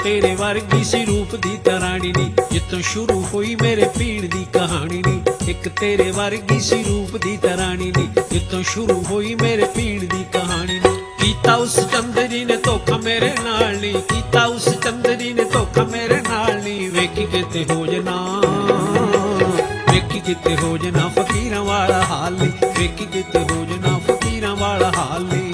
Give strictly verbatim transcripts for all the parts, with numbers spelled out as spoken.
तेरे वर्गी सी रूप दी तरानी नी, जितों शुरू हुई मेरे पीड़ दी कहानी नी। एक तेरे वर्गी सी रूप दी तरानी नी, जितों शुरू हुई मेरे पीड़ दी कहानी नी। कीता उस चंदरी ने धोखा मेरे नाल नी, कीता उस चंदरी ने धोखा मेरे नाल नी। वेखी किते हो जना, वेखी किते हो जना फकीरां वाला हाल नी, वेखी किते हो जना फकीरां वाला हाल नी।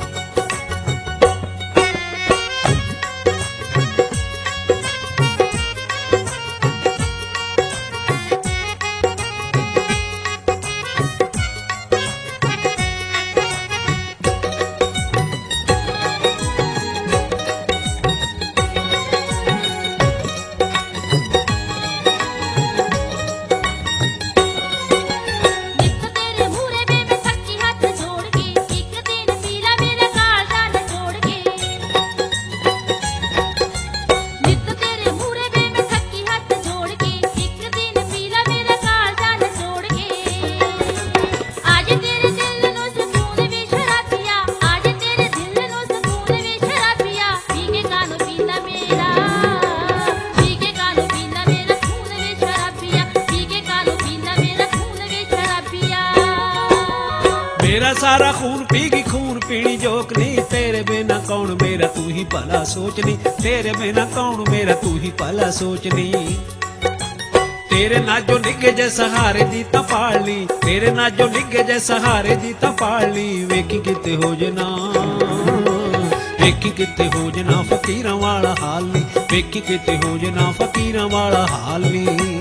मेरा सारा खून पीगी खून पीनी जोकनी, तेरे बिना कौन मेरा तू ही भला सोचनी, तेरे बिना कौन मेरा तू ही भला सोचनी। तेरे नाजो निगे जे सहारे दी तां पालनी, तेरे नाजो निगे जे सहारे दी तां पालनी। वेखी किते हो जना, वेखी किते हो जना फकीरां वाला हाल नी, वेखी किते हो जना फकीरां वाला हाल नी।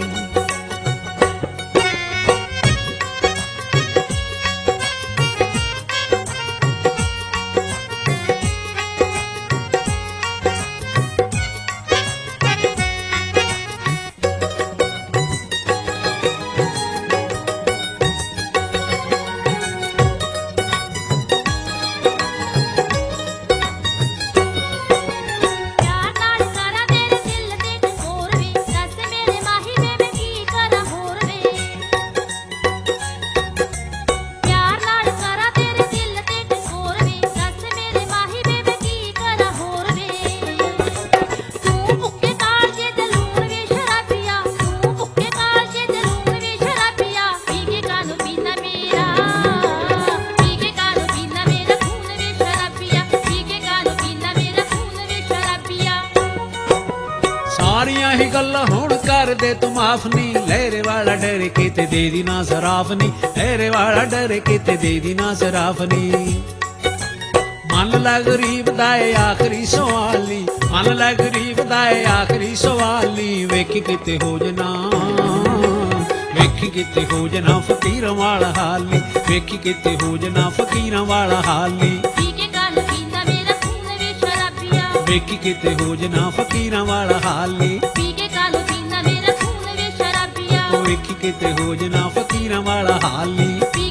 सारियां ही गल्लां हुण कर दे तू माफ नी, लहरे वाला डर के ते दे दी ना सराफ नी, लहरे वाला डर के ते दे दी ना सराफ नी। मन ला गरीब दाए आखिरी सवाल नी, मन ला गरीब दाए आखिरी सवाल नी। वेखी किते हो जना, वेखी किते हो जना फकीरां वाला हाल नी, वेखी किते हो जना फकीरां वाला हाल नी। वेखी किते हो जना फकीरां वाला हाल नी, वेखी किते हो जना फकीरां वाला हाल नी।